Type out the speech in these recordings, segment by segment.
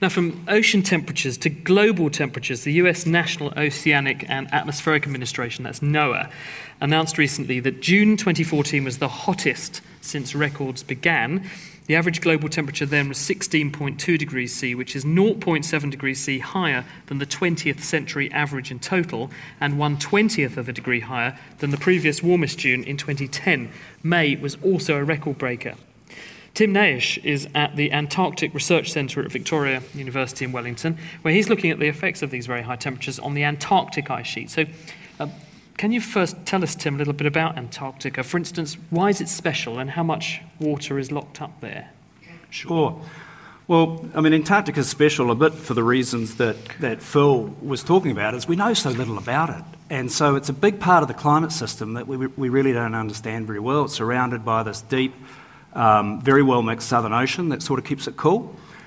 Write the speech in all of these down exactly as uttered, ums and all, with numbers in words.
Now, from ocean temperatures to global temperatures, the U S National Oceanic and Atmospheric Administration, that's NOAA, announced recently that June twenty fourteen was the hottest since records began. The average global temperature then was sixteen point two degrees C, which is zero point seven degrees C higher than the twentieth century average in total, and one twentieth of a degree higher than the previous warmest June in twenty ten. May was also a record breaker. Tim Naish is at the Antarctic Research Centre at Victoria University in Wellington, where he's looking at the effects of these very high temperatures on the Antarctic ice sheet. So, uh, can you first tell us, Tim, a little bit about Antarctica? For instance, why is it special and how much water is locked up there? Sure. Well, I mean, Antarctica is special a bit for the reasons that, that Phil was talking about, is we know so little about it. And so it's a big part of the climate system that we, we really don't understand very well. It's surrounded by this deep, Um, very well mixed Southern Ocean that sort of keeps it cool.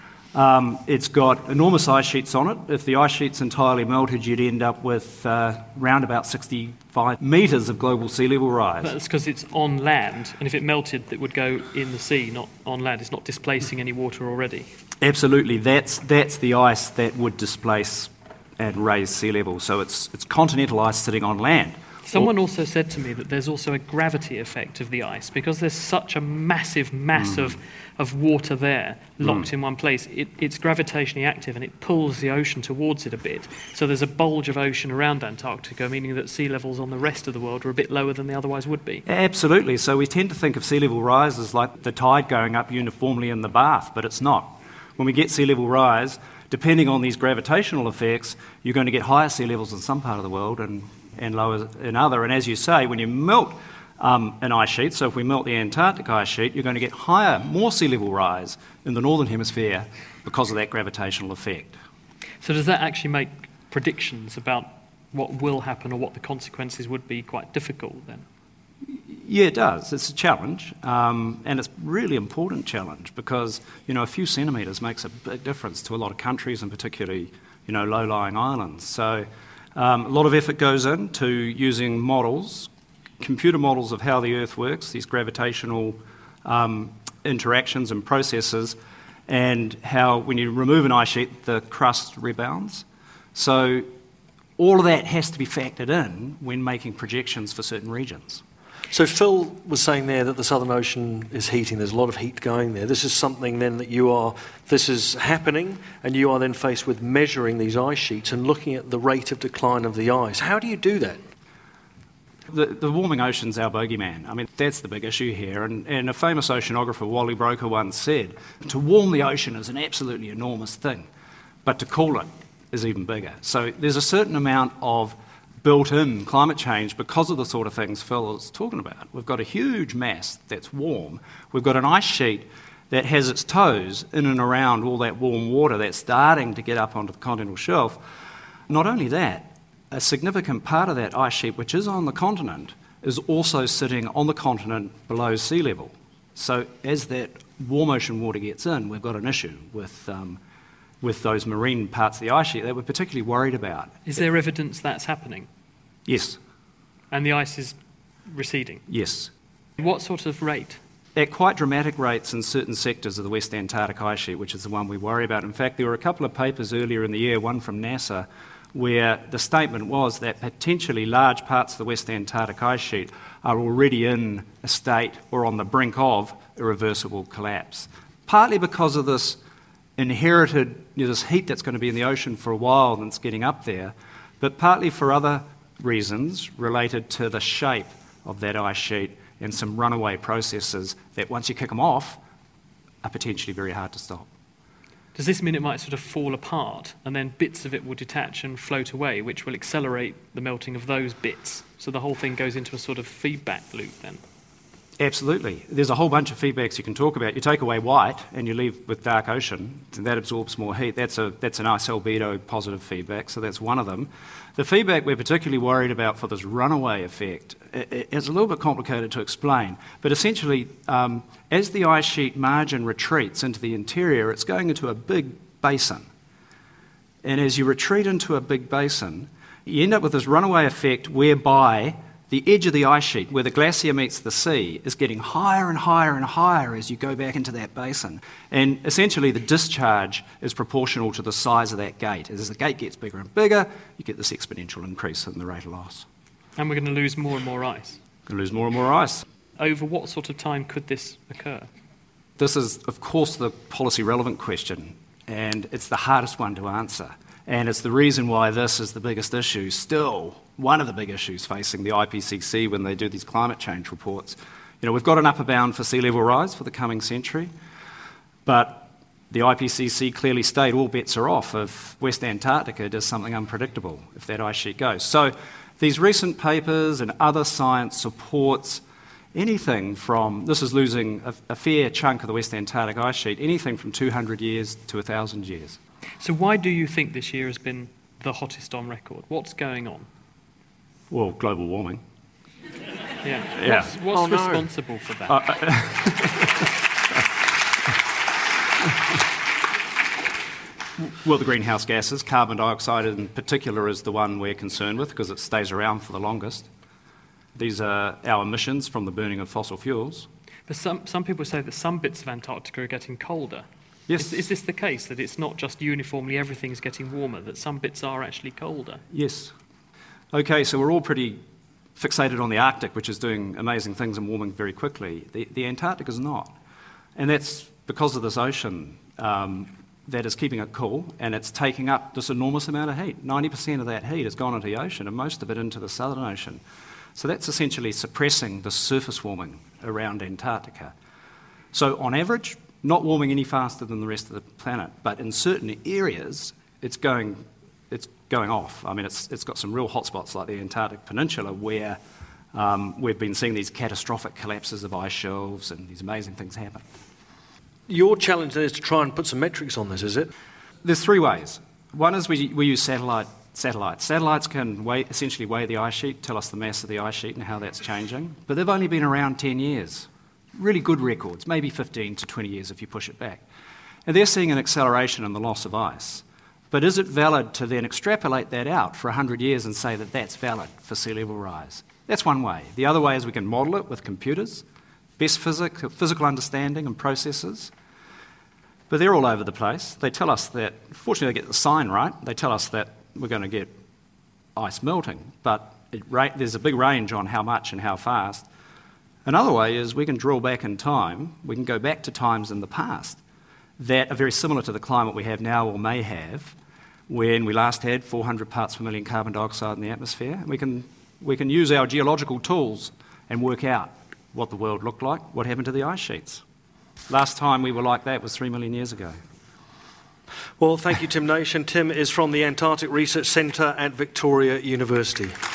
Um, it's got enormous ice sheets on it. If the ice sheets entirely melted, you'd end up with uh, round about sixty-five metres of global sea level rise. That's because it's on land, and if it melted, it would go in the sea, not on land. It's not displacing any water already. Absolutely. That's that's the ice that would displace and raise sea level. So it's it's continental ice sitting on land. Someone also said to me that there's also a gravity effect of the ice, because there's such a massive mass mm. of, of water there locked mm. in one place. It, it's gravitationally active and it pulls the ocean towards it a bit. So there's a bulge of ocean around Antarctica, meaning that sea levels on the rest of the world are a bit lower than they otherwise would be. Absolutely. So we tend to think of sea level rise as like the tide going up uniformly in the bath, but it's not. When we get sea level rise, depending on these gravitational effects, you're going to get higher sea levels in some part of the world and and lower in other. And as you say, when you melt um, an ice sheet, so if we melt the Antarctic ice sheet, you're going to get higher, more sea level rise in the northern hemisphere because of that gravitational effect. So does that actually make predictions about what will happen or what the consequences would be quite difficult then? Yeah, it does. It's a challenge, um, and it's a really important challenge because, you know, a few centimetres makes a big difference to a lot of countries, and particularly, you know, low-lying islands. So Um, a lot of effort goes into using models, computer models of how the Earth works, these gravitational um, interactions and processes, and how when you remove an ice sheet, the crust rebounds. So all of that has to be factored in when making projections for certain regions. So Phil was saying there that the Southern Ocean is heating. There's a lot of heat going there. This is something then that you are, this is happening, and you are then faced with measuring these ice sheets and looking at the rate of decline of the ice. How do you do that? The, the warming ocean's our bogeyman. I mean, that's the big issue here. And, and a famous oceanographer, Wally Broker, once said, to warm the ocean is an absolutely enormous thing, but to cool it is even bigger. So there's a certain amount of built-in climate change because of the sort of things Phil is talking about. We've got a huge mass that's warm. We've got an ice sheet that has its toes in and around all that warm water that's starting to get up onto the continental shelf. Not only that, a significant part of that ice sheet, which is on the continent, is also sitting on the continent below sea level. So as that warm ocean water gets in, we've got an issue with um, with those marine parts of the ice sheet that we're particularly worried about. Is there evidence that's happening? Yes. And the ice is receding? Yes. What sort of rate? At quite dramatic rates in certain sectors of the West Antarctic ice sheet, which is the one we worry about. In fact, there were a couple of papers earlier in the year, one from NASA, where the statement was that potentially large parts of the West Antarctic ice sheet are already in a state or on the brink of irreversible collapse. Partly because of this inherited, you know, this heat that's going to be in the ocean for a while and it's getting up there, but partly for other reasons related to the shape of that ice sheet and some runaway processes that once you kick them off are potentially very hard to stop. Does this mean it might sort of fall apart and then bits of it will detach and float away, which will accelerate the melting of those bits? So the whole thing goes into a sort of feedback loop then? Absolutely. There's a whole bunch of feedbacks you can talk about. You take away white and you leave with dark ocean, and that absorbs more heat. That's a that's a nice albedo positive feedback, so that's one of them. The feedback we're particularly worried about for this runaway effect is a little bit complicated to explain, but essentially, um, as the ice sheet margin retreats into the interior, it's going into a big basin. And as you retreat into a big basin, you end up with this runaway effect whereby the edge of the ice sheet, where the glacier meets the sea, is getting higher and higher and higher as you go back into that basin. And essentially the discharge is proportional to the size of that gate. As the gate gets bigger and bigger, you get this exponential increase in the rate of loss. And we're going to lose more and more ice. We're going to lose more and more ice. Over what sort of time could this occur? This is, of course, the policy relevant question, and it's the hardest one to answer. And it's the reason why this is the biggest issue, still one of the big issues facing the I P C C when they do these climate change reports. You know, we've got an upper bound for sea level rise for the coming century, but the I P C C clearly state all bets are off if West Antarctica does something unpredictable, if that ice sheet goes. So these recent papers and other science supports anything from, this is losing a, a fair chunk of the West Antarctic ice sheet, anything from two hundred years to one thousand years. So why do you think this year has been the hottest on record? What's going on? Well, global warming. Yeah. Yeah. What's, what's Oh, no. responsible for that? Uh, uh, well, the greenhouse gases, carbon dioxide in particular is the one we're concerned with because it stays around for the longest. These are our emissions from the burning of fossil fuels. But some, some people say that some bits of Antarctica are getting colder. Yes. Is, is this the case, that it's not just uniformly everything's getting warmer, that some bits are actually colder? Yes. Okay, so we're all pretty fixated on the Arctic, which is doing amazing things and warming very quickly. The, the Antarctic is not. And that's because of this ocean um, that is keeping it cool, and it's taking up this enormous amount of heat. ninety percent of that heat has gone into the ocean, and most of it into the Southern Ocean. So that's essentially suppressing the surface warming around Antarctica. So on average, not warming any faster than the rest of the planet, but in certain areas, it's going, it's going off. I mean, it's, it's got some real hotspots like the Antarctic Peninsula where um, we've been seeing these catastrophic collapses of ice shelves and these amazing things happen. Your challenge then is to try and put some metrics on this, is it? There's three ways. One is we, we use satellite satellites. Satellites can weigh, essentially weigh the ice sheet, tell us the mass of the ice sheet and how that's changing, but they've only been around ten years. Really good records, maybe fifteen to twenty years if you push it back. And they're seeing an acceleration in the loss of ice. But is it valid to then extrapolate that out for one hundred years and say that that's valid for sea level rise? That's one way. The other way is we can model it with computers, best physic, physical understanding and processes. But they're all over the place. They tell us that, fortunately they get the sign right, they tell us that we're going to get ice melting, but it, there's a big range on how much and how fast. Another way is we can drill back in time, we can go back to times in the past that are very similar to the climate we have now or may have when we last had four hundred parts per million carbon dioxide in the atmosphere. And we can, we can use our geological tools and work out what the world looked like, what happened to the ice sheets. Last time we were like that was three million years ago. Well, thank you, Tim Nation. Tim is from the Antarctic Research Centre at Victoria University.